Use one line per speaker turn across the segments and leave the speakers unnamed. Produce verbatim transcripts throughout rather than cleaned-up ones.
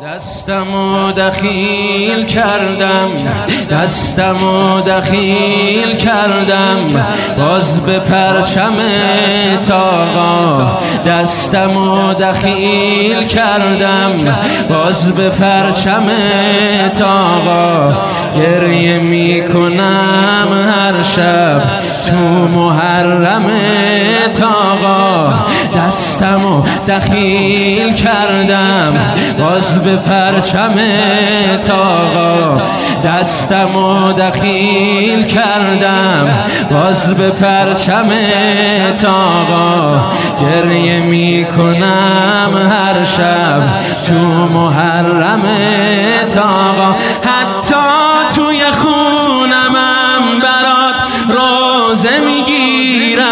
دستمو دخیل کردم دستمو دخیل کردم باز به پرچم طاقا دستمو دخیل کردم باز به پرچم طاقا گریه میکنم هر شب تو محرم طاقا دستمو دخیل کردم باز به پرچم طاقا دستمو دخیل کردم باز به پرچم طاقا گریه میکنم هر شب تو محرم طاقا حتی توی خونمم برات روزه میگیرم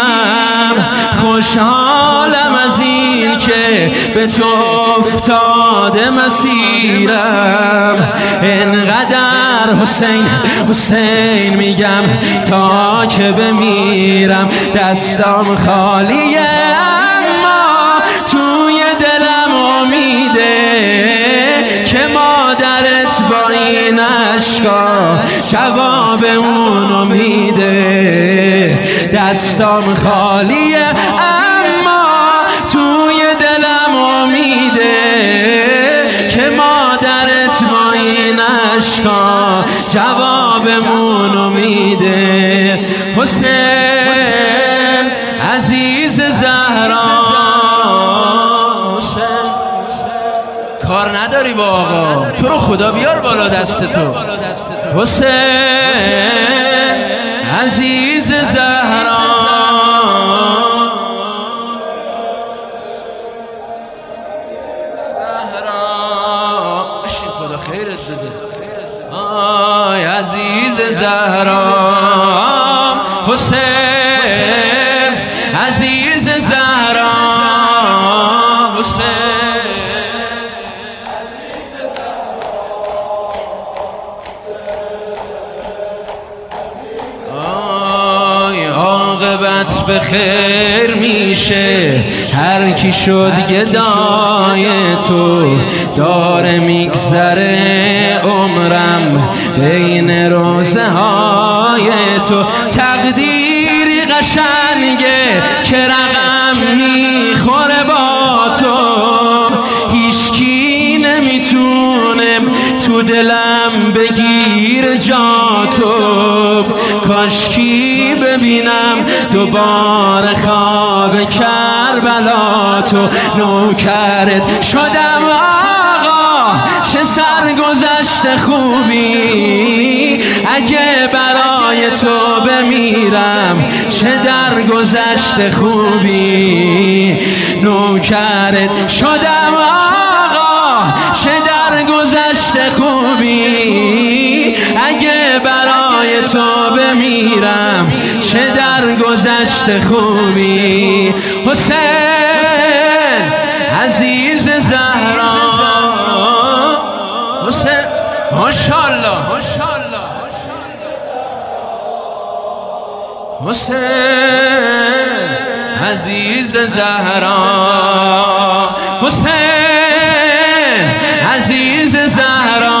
خوشحالم از این که به تو افتاده مسیرم انقدر حسین حسین میگم تا که بمیرم دستم خالیه اما توی دلم امیده که مادرت با این عشقا جواب اون امیده دستم خالیه اما توی دلم امیده که مادرت با این عشقا جوابمون امیده حسین عزیز زهرا کار نداری با آقا تو رو خدا بیار بالا دست تو حسین عزیز زهرا خیرت بده آی عزیز زهرا حسین عزیز زهرا حسین آی عاقبت به خیر میشه هر کی شد گدای تو داره میگذره عمرم بین روزه های تو تقدیری قشنگه که رقم میخوره با تو هیچکی نمیتونه تو دلم بگیر جا تو کاشکی ببینم دوباره خواب کربلا تو نوکرت شدم آقا چه سرگذشت خوبی اگه برای تو بمیرم چه درگذشت خوبی نوکرت شدم آقا چه درگذشت خوبی اگه برای تو بمیرم چه درگذشت خوبی حسین عزیز زهرا حسین ماشاءالله حسین عزیز زهرا حسین عزیز زهرا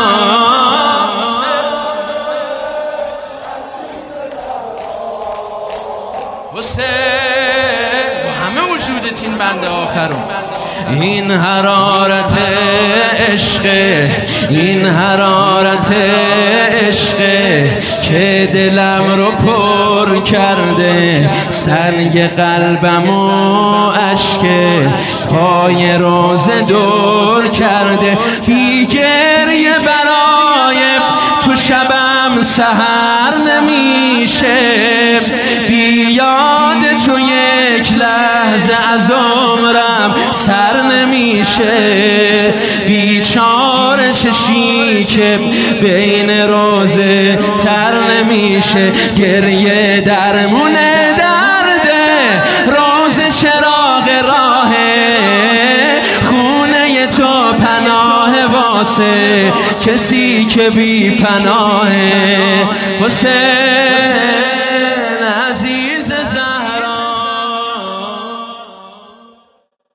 حسین با همه وجودت این بنده آخرون این حرارت عشق این حرارت عشق که دلم رو پر کرده سنگ قلبم و اشک پای روزه دور کرده بی گریه برای تو شبم سحر نمیشه بی یاد تو یک لحظه از عمرم سر نمیشه بیچاره چشی که بین روزه تر نمیشه گریه درمون درده روزه چراغ راهه خونه تو پناه واسه کسی که بی پناهه حسین